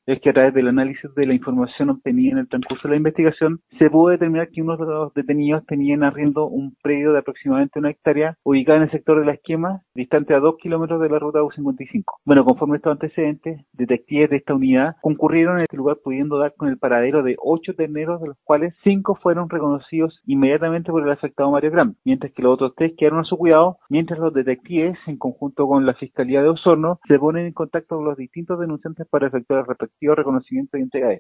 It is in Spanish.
es que a través del análisis de la información obtenida en el transcurso de la investigación, se pudo determinar que uno de los detenidos tenía en arriendo un predio de aproximadamente 1 hectárea ubicado en el sector de La Esquema, distante a 2 kilómetros de la ruta U55. Bueno, conforme a estos antecedentes, detectives de esta unidad concurrieron en este lugar pudiendo dar con el paradero de 8 terneros, de los cuales 5 fueron reconocidos inmediatamente por el afectado Mario Gram, mientras que los otros 3 quedaron a su cuidado, mientras los detectives, en conjunto con la Fiscalía de Osorno, se ponen en contacto con los distintos denunciantes para efectuar el respectivo reconocimiento y entrega de